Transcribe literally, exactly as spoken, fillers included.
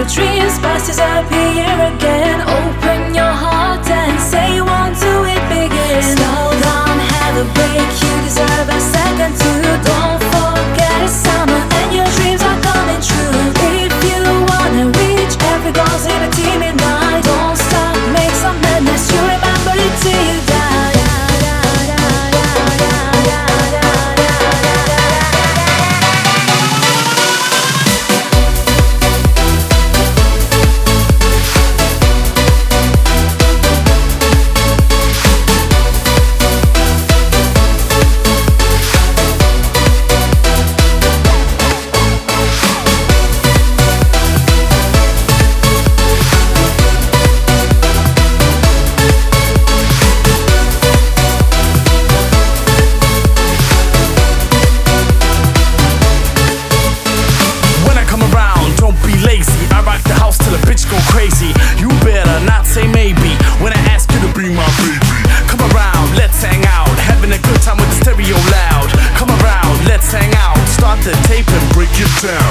dreams past disappear again. Open your heart and say you want to it begin. Slow down, have a break, you deserve a second to. Don't forget it's summer and your dreams are coming true. If you wanna reach every goal's in a team at night. Don't stop, make some madness, you remember it till you die. Crazy, you better not say maybe when I ask you to be my baby. Come around, let's hang out, having a good time with the stereo loud. Come around, let's hang out, start the tape and break it down.